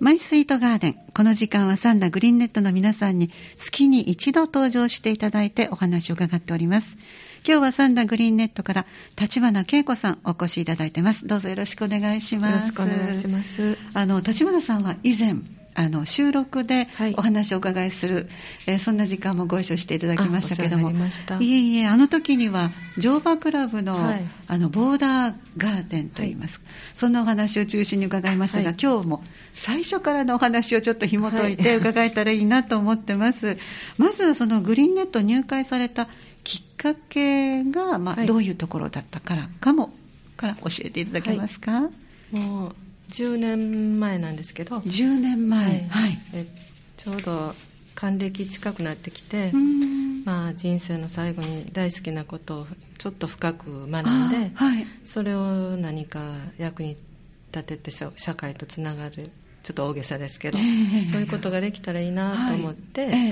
マイスイートガーデン。この時間はサンダグリーンネットの皆さんに月に一度登場していただいてお話を伺っております。今日はサンダグリーンネットから立花恵子さんお越しいただいてます。どうぞよろしくお願いします。 よろしくお願いします。 立花さんは以前収録でお話をお伺いする、そんな時間もご一緒していただきましたけども、いえ、あの時には乗馬クラブの、ボーダーガーデンといいますか、そんなお話を中心に伺いましたが、今日も最初からのお話をちょっと紐解いて伺えたらいいなと思ってます。まずそのグリーンネット入会されたきっかけが、どういうところだったから教えていただけますか？ もう10年前なんですけど。 10年前、 ちょうど還暦近くなってきて、人生の最後に大好きなことをちょっと深く学んで、それを何か役に立てて社会とつながる、ちょっと大げさですけど、そういうことができたらいいなと思って、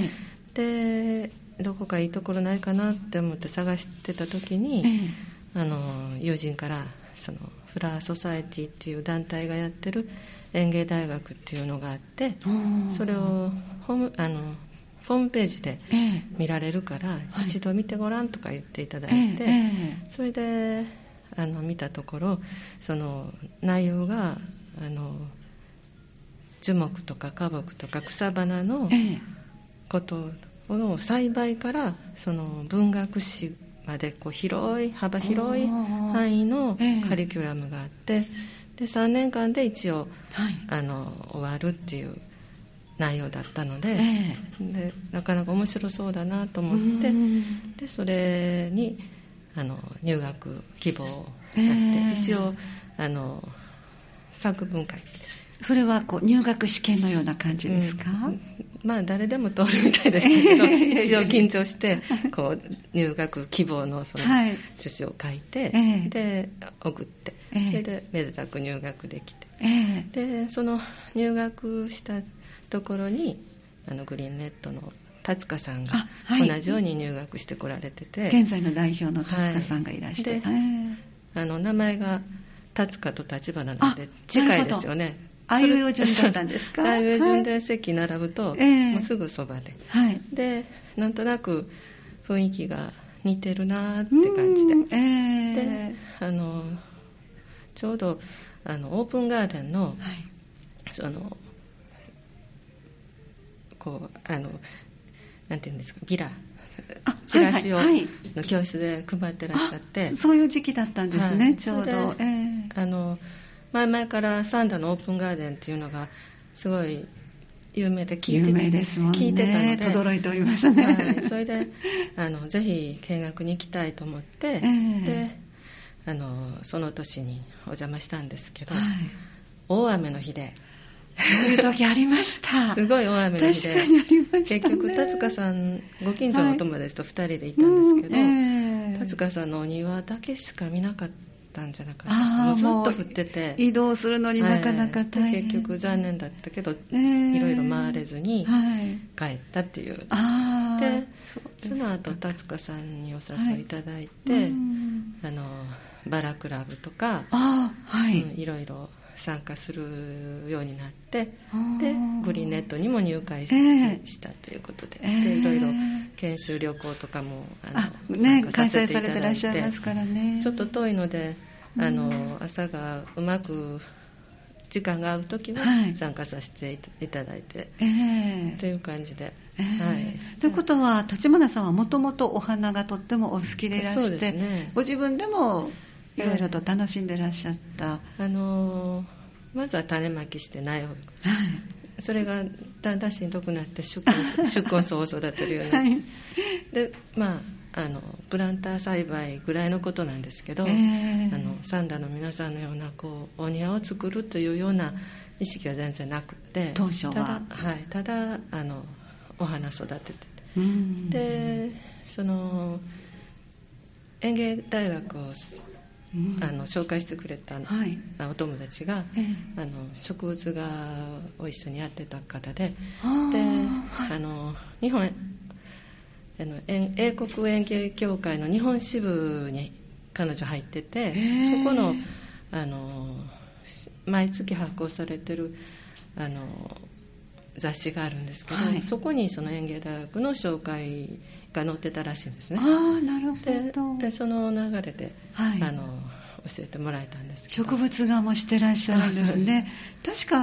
でどこかいいところないかなって思って探してた時に、友人からそのフラワーソサエティっていう団体がやってる園芸大学っていうのがあって、それをホームページで見られるから、一度見てごらんとか言っていただいて、それで見たところ、その内容が樹木とか花木とか草花のことの栽培からその文学史まで幅広い範囲のカリキュラムがあって、で3年間で一応、終わるっていう内容だったので、でなかなか面白そうだなと思って、でそれに入学希望を出して、一応作文会、 それは入学試験のような感じですか？ 誰でも通るみたいでしたけど、一応緊張して入学希望のその趣旨を書いて、で送って、それでめでたく入学できて、でその入学したところにグリーンネットの達香さんが同じように入学してこられてて、 現在の代表の達香さんがいらして、 名前が達香と立花なので近いですよね。 あいうえお順だったんですか？ あいうえお順で席並ぶと、もうすぐそばで、でなんとなく雰囲気が似てるなって感じで、でちょうどオープンガーデンの、そのなんていうんですか、ビラチラシを、の教室で配ってらっしゃって、 そういう時期だったんですね、ちょうど。 前々からサンダのオープンガーデンっていうのがすごい有名で有名ですもんね、 聞いてたので轟いておりましたね、 それでぜひ見学に行きたいと思って、でその年にお邪魔したんですけど、大雨の日で、 そういう時ありましたすごい大雨の日で、 確かにありましたね。 結局達香さんご近所のお友達と2人で行ったんですけど、達香さんのお庭だけしか見なかったんじゃなかったか、もうずっと降ってて移動するのになかなか大変、 結局残念だったけど、いろいろ回れずに帰ったっていう、でその後達香さんにお誘いいただいて、バラクラブとか、いろいろ参加するようになって、でグリーンネットにも入会したということで、いろいろ研修旅行とかも参加させていただいて、 開催されてらっしゃいますからね。 ちょっと遠いので朝がうまく時間が合うときは参加させていただいて、という感じで、 ということは立花さんはもともとお花がとってもお好きでいらして、 そうですね、 ご自分でもいろいろと楽しんでらっしゃった、 まずは種まきして苗を、それがだんだんしんどくなって宿根草を育てるようになって、でプランター栽培ぐらいのことなんですけど、サンダの皆さんのようなお庭を作るというような意識は全然なくて、 当初はただお花育ててて、でその園芸大学を紹介してくれた、お友達が、植物画を一緒にやってた方で、日本英国園芸協会の日本支部に彼女入ってて、そこの毎月発行されてる雑誌があるんですけど、はい、そこにその園芸大学の紹介が載ってたらしいんですね。 なるほど。 でその流れで、はい、教えてもらえたんですけど。 植物画もしてらっしゃるんですね。確か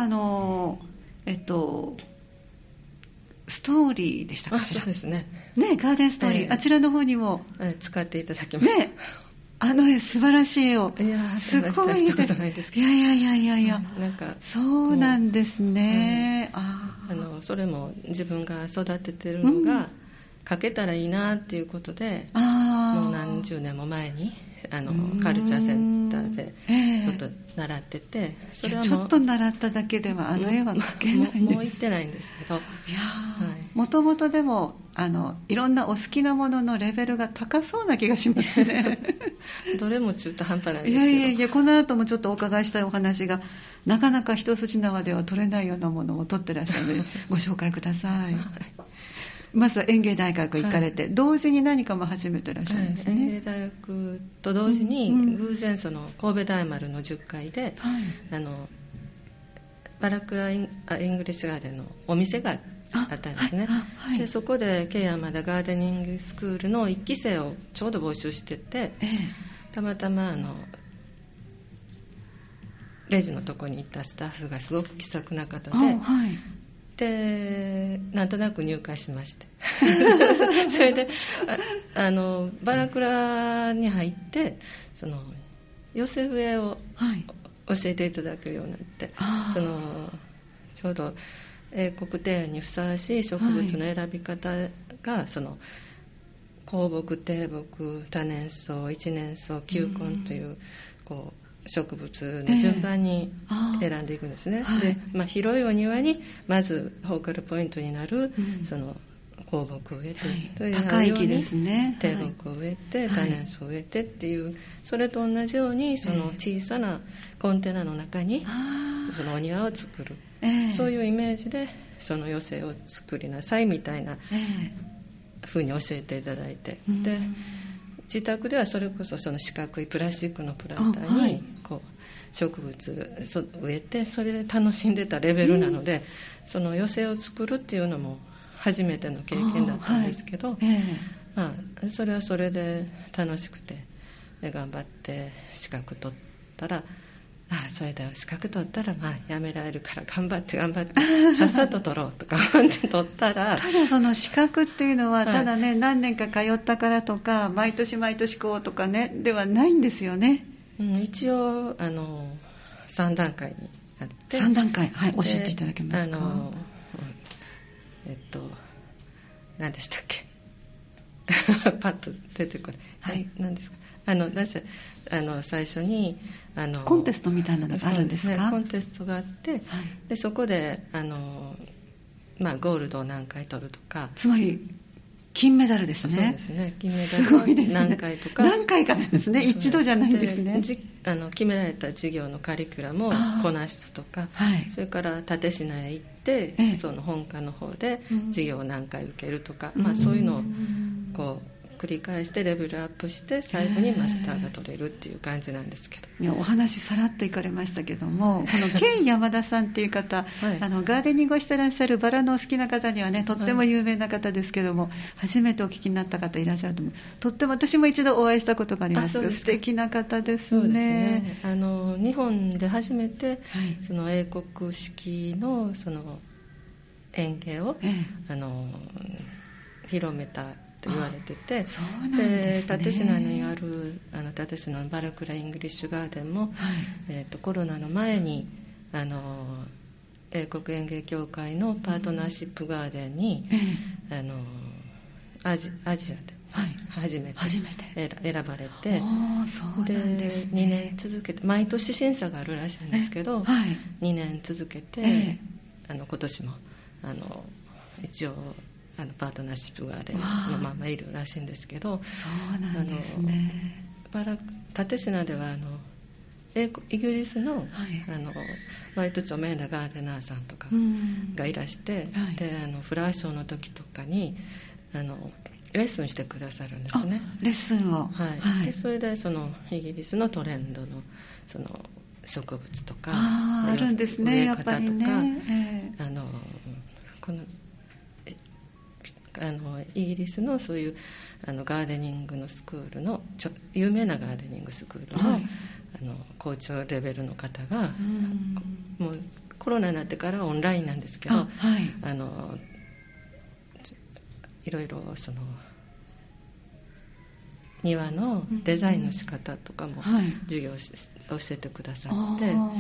ストーリーでしたか。 そうですね。 ね、ガーデンストーリー、あちらの方にも、 使っていただきました。ね、 絵素晴らしい絵を。 いや、すごいしたことないですけど。 いや、なんかそうなんですね。 それも自分が育ててるのが、描けたらいいなっていうことで、もう何十年も前にカルチャーセンターでちょっと習ってて、それはもうちょっと習っただけでは絵は描けないんです。 もう行ってないんですけど、 もともとでもいろんなお好きなもののレベルが高そうな気がしますね。 どれも中途半端なんですけど。 いやこの後もちょっとお伺いしたいお話がなかなか一筋縄では取れないようなものを取ってらっしゃるのでご紹介ください。まずは園芸大学行かれて、はい、同時に何かも始めてらっしゃるんですね。 園芸大学と同時に、偶然その神戸大丸の10階で、バラクライングリッシュガーデンのお店があったんですね。でそこで京山田ガーデニングスクールの1期生をちょうど募集してて、たまたまレジのとこに行ったスタッフがすごく気さくな方で、でなんとなく入会しましてそれでバラクラに入ってその寄せ植えを教えていただくようになって、ちょうど英国庭園にふさわしい植物の選び方が、その高木、低木、多年草、一年草、球根という植物の順番に選んでいくんですね。で、広いお庭にまずフォーカルポイントになる、その高木を植えて、 高い木ですね。 低木を植えて、多年草を植えてっていう、それと同じようにその小さなコンテナの中にそのお庭を作る、そういうイメージでその寄せを作りなさいみたいな風に教えていただいて、で自宅ではそれこそその四角いプラスチックのプランターに植物植えて、それで楽しんでたレベルなので、その寄せを作るっていうのも初めての経験だったんですけど、それはそれで楽しくて、頑張って資格取ったら、それだよ、資格取ったらやめられるから頑張ってさっさと取ろうとか思って取ったら、 ただその資格っていうのはただね、何年か通ったからとか毎年こうとかねではないんですよね。 一応3段階にあって。 3段階、教えていただけますか。 何でしたっけパッと出てこない。何ですか。最初にコンテストみたいなのがあるんですか。 そうですね、コンテストがあって、でそこでゴールドを何回取るとか、 つまり金メダルですね。 そうですね、金メダルを何回とか、 何回かなんですね。一度じゃないんですね。 決められた授業のカリキュラムをこなすとか、それから蓼科へ行って、その本科の方で授業を何回受けるとか、そういうのを繰り返してレベルアップして最後にマスターが取れるっていう感じなんですけど、 お話さらっといかれましたけども、このケン山田さんっていう方、ガーデニングをしてらっしゃるバラのお好きな方にはね、とっても有名な方ですけども、初めてお聞きになった方いらっしゃると思う。とっても私も一度お会いしたことがありますけど、素敵な方ですね。 そうですね、日本で初めて、その英国式のその園芸を、広めたと言われてて、 で蓼科にある蓼科のバラクライングリッシュガーデンも、コロナの前に英国園芸協会のパートナーシップガーデンに、アジアで初めて選ばれて、2年続けて、毎年審査があるらしいんですけど、2年続けて、今年も一応パートナーシップガーデンのままいるらしいんですけど、 そうなんですね。 蓼科ではイギリスの、割と著名なガーデナーさんとかがいらして、でフラワーショーの時とかにレッスンしてくださるんですね。 レッスンを、 でそれでそのイギリスのトレンドのその植物とかあるんですね、 植え方とか、 やっぱりね、 このイギリスのそういうガーデニングのスクールの有名なガーデニングスクールの、はい、校長レベルの方が、もうコロナになってからオンラインなんですけど、はい、いろいろその庭のデザインの仕方とかも授業を教えてくださって、はい、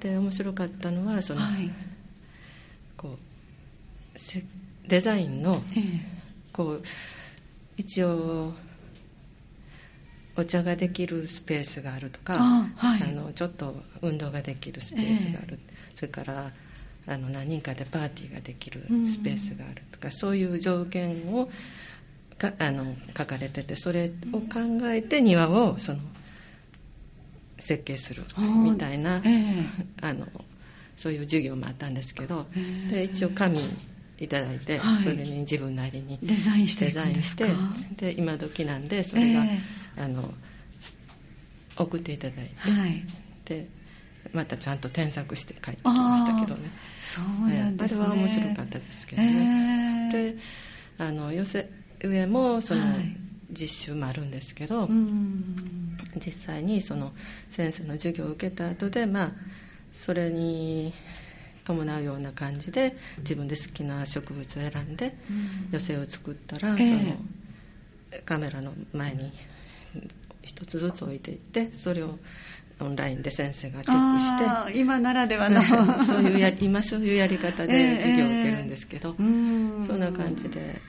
で面白かったのはその、はい、こうデザインのこう一応お茶ができるスペースがあるとか、はい、ちょっと運動ができるスペースがある、それから何人かでパーティーができるスペースがあるとか、そういう条件を書かれてて、それを考えて庭を設計するみたいな、そういう授業もあったんですけど、で一応紙いただいて、それに自分なりにデザインしていくんですか？ で今時なんでそれが、送っていただいて、でまたちゃんと添削して帰ってきましたけどね。 そうなんですね。 あれは面白かったですけどね。で寄せ植えも実習もあるんですけど、実際にその先生の授業を受けた後で、それに伴うような感じで自分で好きな植物を選んで寄せを作ったら、そのカメラの前に一つずつ置いていって、それをオンラインで先生がチェックして、 今ならではの今そういうやり方で授業を受けるんですけど、そんな感じで。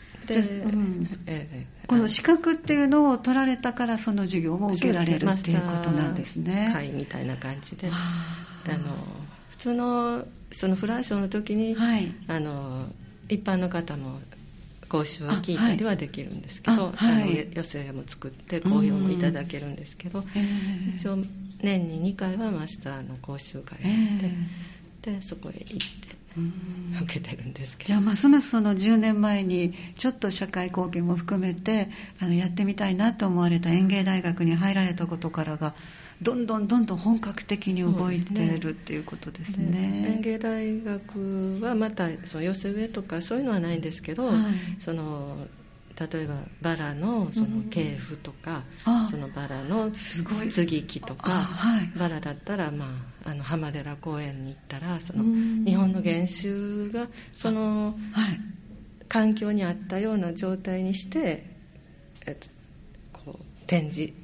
この資格っていうのを取られたからその授業も受けられるっていうことなんですね。 会みたいな感じで、普通のそのフラーショーの時に、はい、一般の方も講習を聞いたりはできるんですけど、寄せも作って講評もいただけるんですけど、一応年に2回はマスターの講習会があって、でそこへ行って受けてるんですけど、 じゃあますますその10年前にちょっと社会貢献も含めてやってみたいなと思われた園芸大学に入られたことからがどんどん本格的に動いているっていうことですね。 園芸大学はまたその寄せ植えとかそういうのはないんですけど、例えばバラのその系譜とか、そのバラの接ぎ木とか、バラだったら、浜寺公園に行ったらその日本の原種がその環境に合ったような状態にしてこう展示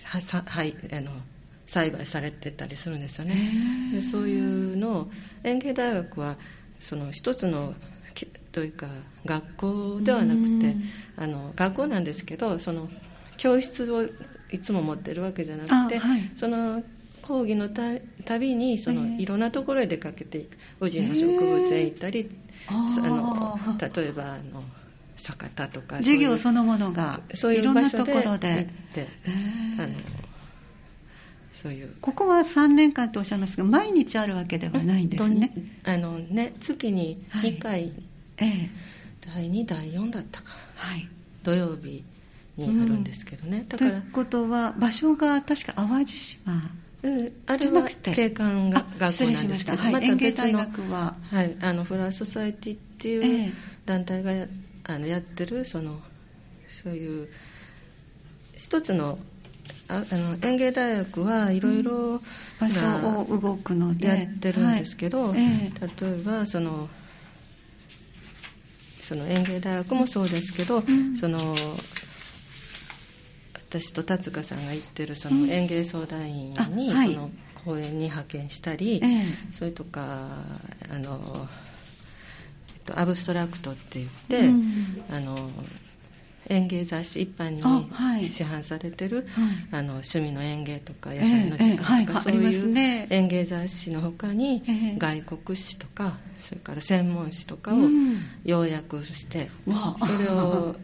栽培されてたりするんですよね。でそういうのを園芸大学はその一つのというか学校ではなくて学校なんですけど、その教室をいつも持ってるわけじゃなくて、その講義のたびにそのいろんなところへ出かけていく、宇治の植物園行ったり、例えば酒田とか授業そのものがそういう場所で行ってそういうここは3年間とおっしゃいますが、毎日あるわけではないんですね。 月に2回、第2第4だったか、土曜日にあるんですけどね。だからということは場所が確か淡路島、 あれは景観が学校なんですけど、また別のフラーソサイティっていう団体がやってるそういう一つの園芸大学はいろいろ場所を動くのでやってるんですけど、例えばその園芸大学もそうですけど、私と達香さんが行ってるその園芸相談員にその公園に派遣したり、それとかアブストラクトって言って、園芸雑誌一般に市販されてる、趣味の園芸とか野菜の時間とか、そういう園芸雑誌の他に外国誌とか、それから専門誌とかを要約して、それを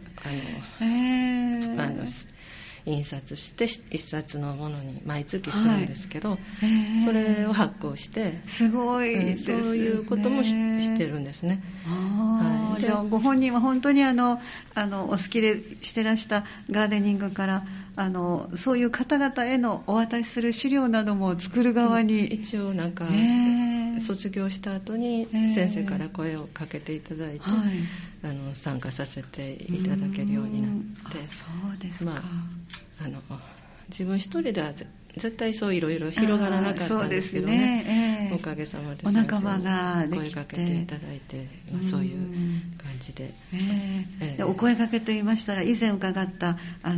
印刷して一冊のものに毎月するんですけど、それを発行して、 すごいですね。 そういうこともしてるんですね。 ご本人は本当にお好きでしてらしたガーデニングからそういう方々へのお渡しする資料なども作る側に、 一応なんか、卒業した後に先生から声をかけていただいて、参加させていただけるようになって。 そうですか。 自分一人では絶対そういろいろ広がらなかったんですけどね、おかげさまでお仲間ができて声かけていただいて、そういう感じで、 お声かけと言いましたら、以前伺った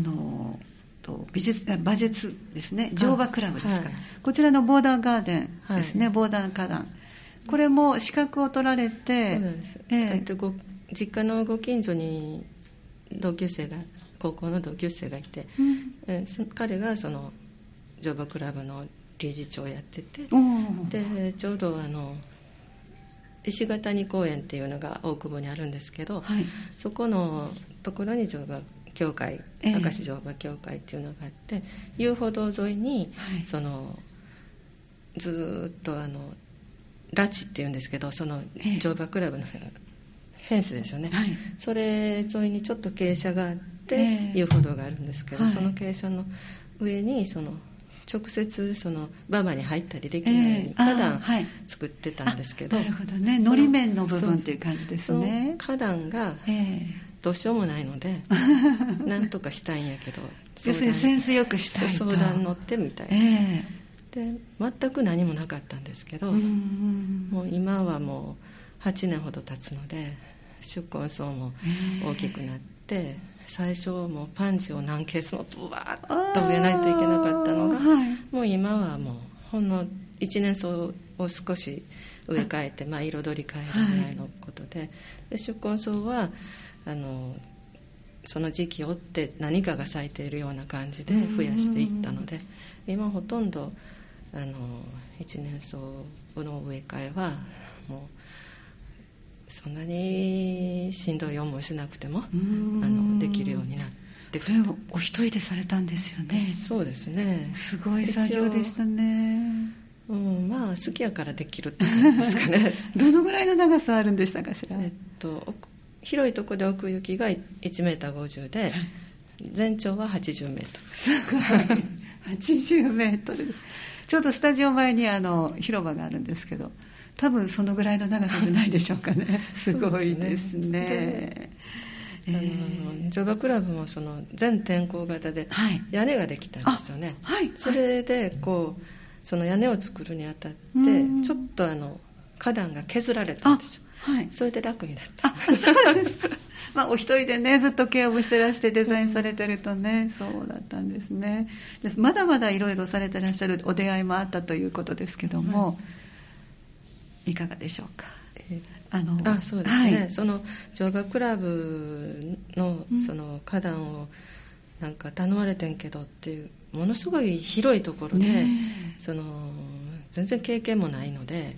馬術ですね、乗馬クラブですか、こちらのボーダーガーデンですね、ボーダー花壇、これも資格を取られて。そうなんです、 実家のご近所に高校の同級生がいて、彼がその乗馬クラブの理事長をやってて、でちょうど石ヶ谷公園っていうのが大久保にあるんですけど、そこのところに乗馬協会、明石乗馬協会っていうのがあって、遊歩道沿いに、ずっとラチっていうんですけど、その乗馬クラブのフェンスですよね、それ沿いにちょっと傾斜があって、遊歩道があるんですけど、その傾斜の上に直接馬場に入ったりできないように花壇作ってたんですけど、 なるほどね、のり面の部分っていう感じですね。 その花壇がどうしようもないので、なんとかしたいんやけど、 要するにセンスよくしたいと相談乗ってみたいな、で全く何もなかったんですけど、もう今はもう8年ほど経つので、宿根草も大きくなって、最初もうパンジーを何ケースもブワーッと植えないといけなかったのが、もう今はもうほんの一年草を少し植え替えて、彩り変えるぐらいのことで、宿根草はその時期を追って何かが咲いているような感じで増やしていったので、今ほとんど一年草の植え替えはもうそんなにしんどい思いしなくてもできるようになってくる。 それをお一人でされたんですよね。 そうですね、 すごい作業でしたね。 好きやからできるって感じですかね。 どのぐらいの長さあるんでしたかしら。 広いところで奥行きが 1m50 で、全長は80メートル。 すごい80メートルです。ちょうどスタジオ前に広場があるんですけど、多分そのぐらいの長さじゃないでしょうかね。すごいですね。 乗馬クラブも全天候型で屋根ができたんですよね。それでその屋根を作るにあたってちょっと花壇が削られたんですよ。それで楽になった。 そうです。お一人でね、ずっとケアをしてらしてデザインされてるとね、そうだったんですね。まだまだいろいろされてらっしゃるお出会いもあったということですけども、いかがでしょうか。 そうですね、その乗馬クラブのその花壇をなんか頼まれてんけどっていう、ものすごい広いところで、全然経験もないので、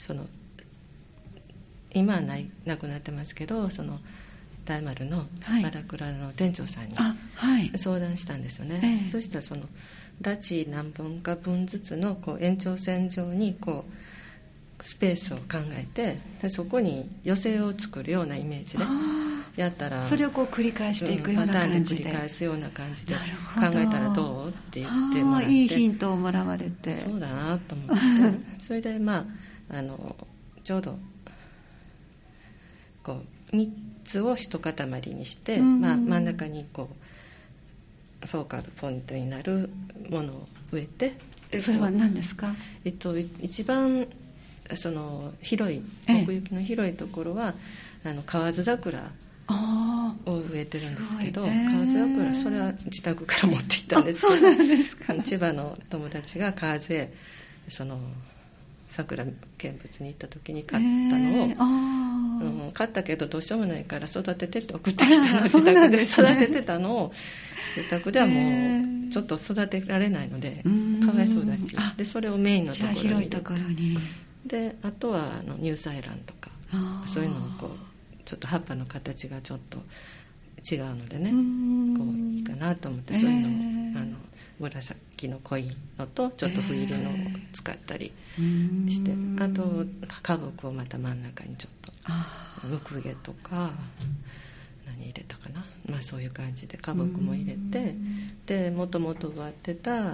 今はなくなってますけど、大丸のバラクラの店長さんに相談したんですよね。そしたらラチ何分か分ずつの延長線上にスペースを考えて、でそこに寄せを作るようなイメージでやったら、 それを繰り返していくような感じで、 パターンで繰り返すような感じで考えたらどうって言ってもらって、 いいヒントをもらわれて、 そうだなと思ってそれでちょうど3つを一塊にして、真ん中にフォーカルポイントになるものを植えて、 それは何ですか。 一番広い奥行きの広いところは河津桜を植えてるんですけど、河津桜、それは自宅から持っていったんですけど、 そうなんですか。 千葉の友達が河津へ桜見物に行った時に買ったのを、買ったけどどうしようもないから育ててって送ってきたのを自宅で育ててたのを、自宅ではもうちょっと育てられないのでかわいそうだし、でそれをメインのところに広いところに、 であとはニューサイランとかそういうのをちょっと葉っぱの形がちょっと違うのでね、こういいかなと思って、そういうのを紫の濃いのとちょっと冬色のを使ったりして、あと花木をまた真ん中にちょっとムクゲとか何入れたかな、まあ、そういう感じで花木も入れて、でもともと植わってた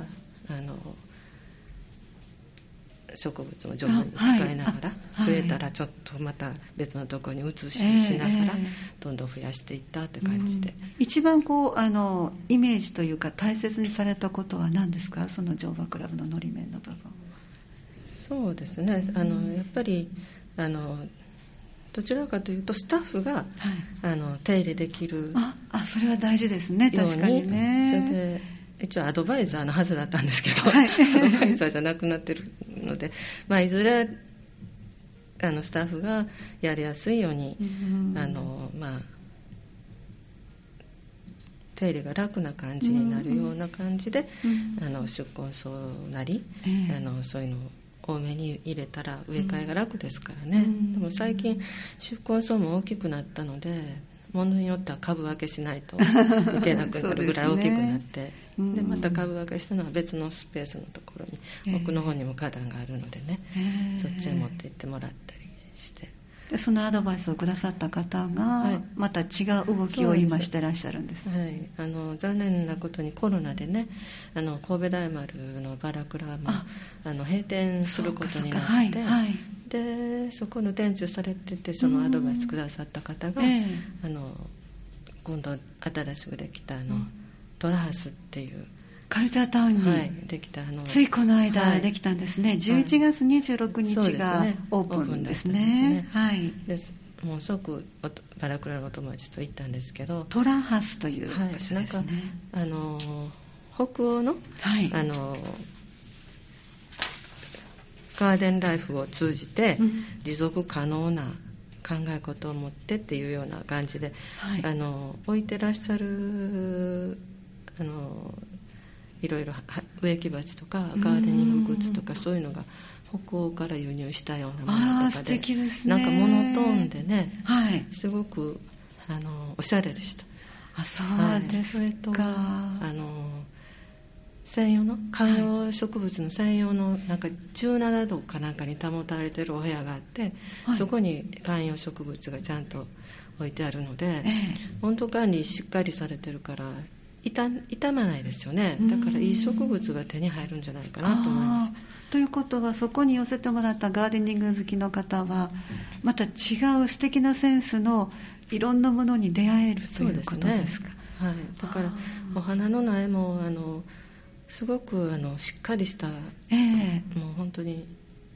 植物も上手に使いながら、増えたらちょっとまた別のところに移しながらどんどん増やしていったって感じで、 一番こうイメージというか大切にされたことは何ですか、その乗馬クラブののり面の部分。 そうですね、やっぱりどちらかというとスタッフが、手入れできるそれは大事ですね、確かにね。 それで一応アドバイザーのはずだったんですけど、アドバイザーじゃなくなってるので、まあ、いずれスタッフがやりやすいように、まあ、手入れが楽な感じになるような感じで、宿根草なり、そういうのを多めに入れたら植え替えが楽ですからね。でも最近宿根草も大きくなったので、ものによっては株分けしないといけなくなるぐらい大きくなって、でまた株分けしたのは別のスペースのところに、奥の方にも花壇があるのでね、そっちへ持って行ってもらったりして、 でそのアドバイスをくださった方が、また違う動きを今してらっしゃるんです。 残念なことにコロナでね、神戸大丸のバラクラも閉店することになって、でそこの店長されてて、そのアドバイスくださった方が、今度新しくできたトラハスっていうカルチャータウンに、 できたついこの間できたんですね、11月26日がオープンですね。 もう即バラクラのお友達と行ったんですけど、 トラハスという場所ですね。 なんか北欧の、ガーデンライフを通じて持続可能な考え事を持ってっていうような感じで、置いてらっしゃるいろいろ植木鉢とかガーデニンググッズとか、そういうのが北欧から輸入したようなものとかで、 素敵ですね。 なんかモノトーンでね、すごくおしゃれでした。 そうですか。 それと専用の観葉植物の専用のなんか17度かなんかに保たれてるお部屋があって、そこに観葉植物がちゃんと置いてあるので、温度管理しっかりされてるから傷まないですよね。だからいい植物が手に入るんじゃないかなと思います。 ということは、そこに寄せてもらったガーデニング好きの方はまた違う素敵なセンスのいろんなものに出会えるということですか。 だからお花の苗もすごくしっかりした、もう本当に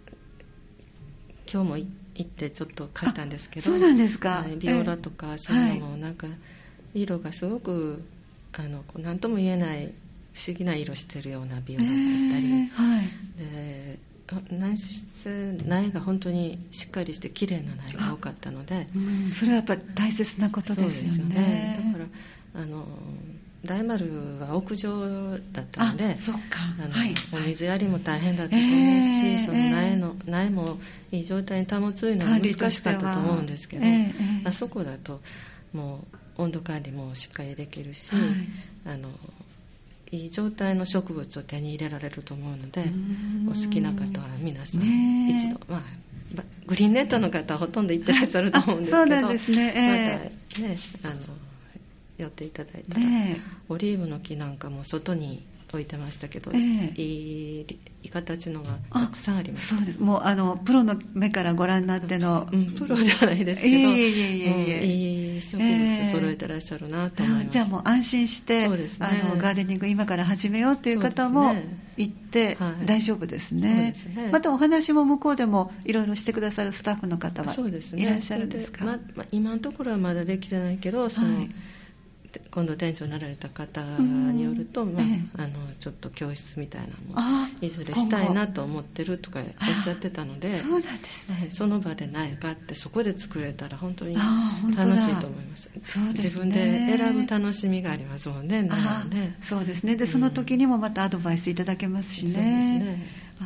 今日も行ってちょっと買ったんですけど、 そうなんですか。 ビオラとかそういうのもなんか色がすごく何とも言えない不思議な色してるようなビオラだったり、で苗が本当にしっかりして綺麗な苗が多かったので、 それはやっぱり大切なことですよね。 だから大丸は屋上だったので、お水やりも大変だったと思うし、その苗もいい状態に保つのは難しかったと思うんですけど、あそこだともう温度管理もしっかりできるし、いい状態の植物を手に入れられると思うので、お好きな方は皆さん一度、グリーンネットの方はほとんど行ってらっしゃると思うんですけど、 そうなんですね。 またね寄っていただいたら、オリーブの木なんかも外に置いてましたけど、いい形のがたくさんあります。 そうです。もうプロの目からご覧になっての、 プロじゃないですけど、いい植物揃えてらっしゃるなと思います。 じゃあもう安心して、ガーデニング今から始めようという方も行って大丈夫ですね。またお話も向こうでもいろいろしてくださるスタッフの方はいらっしゃるんですか。 今のところはまだできてないけど、今度店長になられた方によると、ちょっと教室みたいなのもいずれしたいなと思ってるとかおっしゃってたので、 そうなんですね。 その場で苗があってそこで作れたら本当に楽しいと思います。自分で選ぶ楽しみがありますもんね。 そうですね。でその時にもまたアドバイスいただけますしね。そうですね。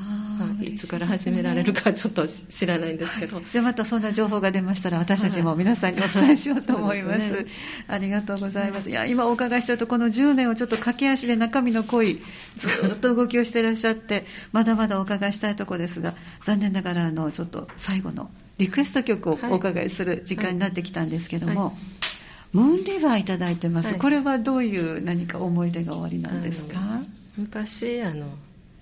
いつから始められるかちょっと知らないんですけど、 じゃあまたそんな情報が出ましたら私たちも皆さんにお伝えしようと思います、ありがとうございます。いや、今お伺いしてるとこの10年をちょっと駆け足で中身の濃いずっと動きをしていらっしゃってまだまだお伺いしたいところですが、残念ながらちょっと最後のリクエスト曲をお伺いする時間になってきたんですけども、ムーンリバーいただいてます、これはどういう何か思い出がおありなんですか？ 昔アン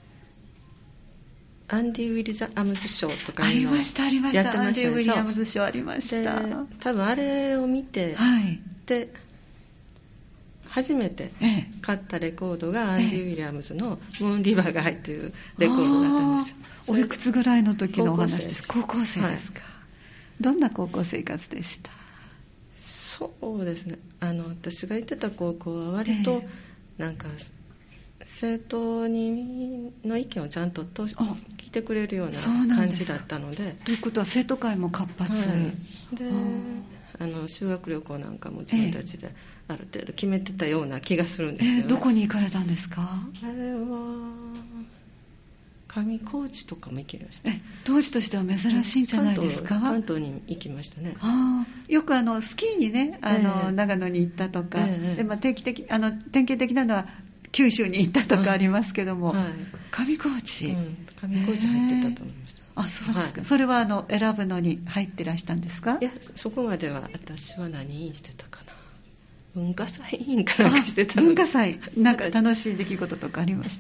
ディ・ウィリアムズ賞とかありましたありました、 やってました。 アンディ・ウィリアムズ賞ありました。 多分あれを見て、で初めて買ったレコードがアンディ・ウィリアムズのムーンリバーが入っているレコードだったんですよ。 おいくつぐらいの時のお話ですか？高校生ですか、どんな高校生活でした？ そうですね、私が行ってた高校は割となんか生徒の意見をちゃんと聞いてくれるような感じだったので。 ということは生徒会も活発、 で修学旅行なんかも自分たちである程度決めてたような気がするんですけど、 どこに行かれたんですか？ あれは上高地とかも行きました。 当時としては珍しいんじゃないですか？ 関東に行きましたね。 よくスキーにね長野に行ったとか、で典型的なのは九州に行ったとかありますけども、上高地、 上高地入ってたと思いました。 そうですか。それは選ぶのに入ってらしたんですか？ いや、そこまでは私は何員してたかな、文化祭委員かなんかしてたの。 文化祭なんか楽しい出来事とかありました？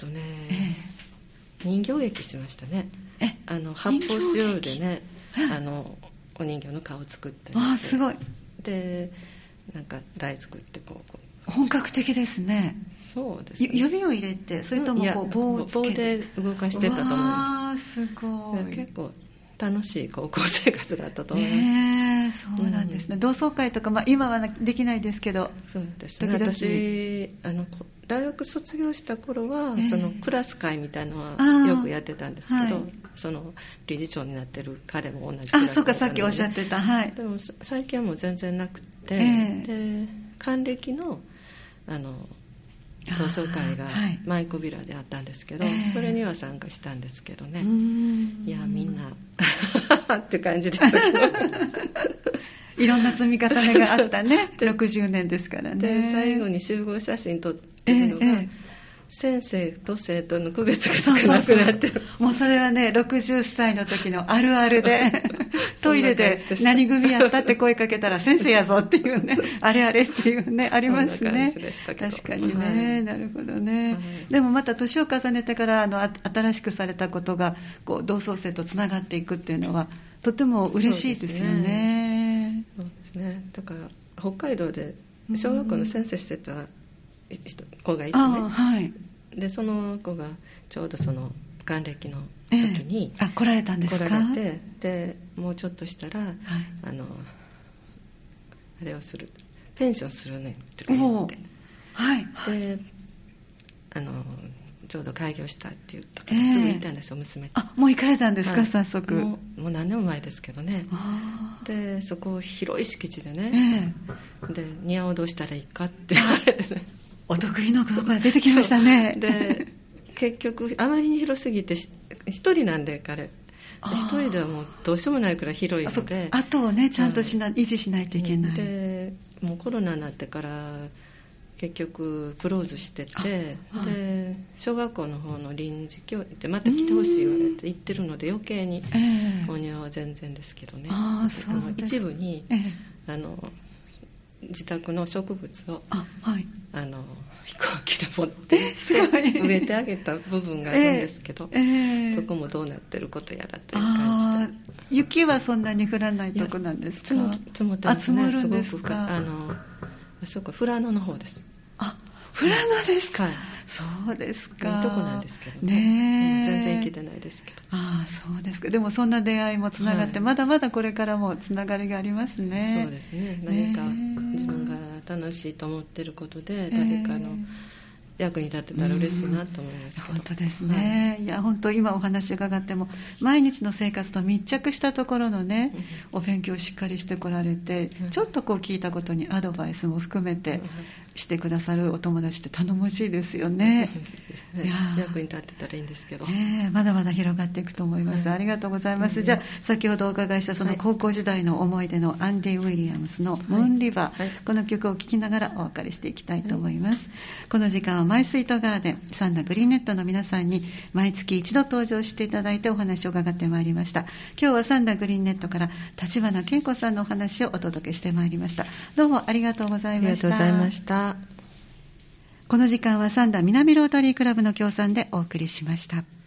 人形劇しましたね。発泡スチロールでね、お人形の顔を作ったりして、 すごい。 でなんか台作って本格的ですね。 そうですね。 指を入れて、それとも棒をつけて、 棒で動かしてたと思います。 すごい。 結構楽しい高校生活だったと思います。 そうなんですね。同窓会とか、今はできないですけど。 そうですね。私大学卒業した頃は、そのクラス会みたいなのはよくやってたんですけど、その理事長になってる彼も同じクラスそうか、さっきおっしゃってた。 でも最近はもう全然なくて、で還暦の同窓会が舞子ビラであったんですけど、それには参加したんですけどね。いや、みんなって感じでしたけどいろんな積み重ねがあったね60年ですからね。 で最後に集合写真撮ってるのが、先生と生徒の区別が少なくなってる。 もうそれはね、60歳の時のあるあるでトイレで何組やったって声かけたら先生やぞっていうね、あれあれっていうね、ありますね。確かにね、なるほどね。でもまた年を重ねてから新しくされたことが同窓生とつながっていくっていうのはとても嬉しいですよね。 そうですね。だから北海道で小学校の先生してた子がいてね、でその子がちょうどその還暦の時に、 来られたんですか？ 来られて、でもうちょっとしたら、あれをする、ペンションするねって言って、でちょうど開業したって言ったからすぐ行ったんですよ、娘と。 もう行かれたんですか？早速。 もう何年も前ですけどね。でそこ広い敷地でね、で庭をどうしたらいいかって言われてね、 お得意のことが出てきましたね。 で結局あまりに広すぎて一人なんで彼一人ではもうどうしようもないくらい広いので、 あとをねちゃんと維持しないといけない。 でもうコロナになってから結局クローズしてて、で小学校の方の臨時教員でまた来てほしい言われて行ってるので余計に、お庭は全然ですけどね、一部に、自宅の植物を、飛行機で持って植えてあげた部分があるんですけど、そこもどうなってることやらという感じで。 雪はそんなに降らないとこなんですか？ 積もってますね。 すごくそこ富良野の方です。 富良野ですか？そうですか。 いいとこなんですけどね。全然行けてないですけど。 そうですか。でもそんな出会いもつながって、まだまだこれからもつながりがありますね。 そうですね。何か自分が楽しいと思ってることで誰かの役に立てたら嬉しいなと思いますけど。 本当ですね、いや本当今お話伺っても毎日の生活と密着したところのね、お勉強をしっかりしてこられて、ちょっとこう聞いたことにアドバイスも含めてしてくださるお友達って頼もしいですよね。 いや役に立ってたらいいんですけど、 まだまだ広がっていくと思います、ありがとうございます。じゃあ先ほどお伺いしたその高校時代の思い出のアンディ・ウィリアムスのムーンリバー、この曲を聴きながらお別れしていきたいと思います。この時間はマイスイートガーデンサンダグリーンネットの皆さんに毎月一度登場していただいてお話を伺ってまいりました。今日はサンダグリーンネットから立花恵子さんのお話をお届けしてまいりました。どうもありがとうございました。 ありがとうございました。 この時間はサンダ南ロータリークラブの協賛でお送りしました。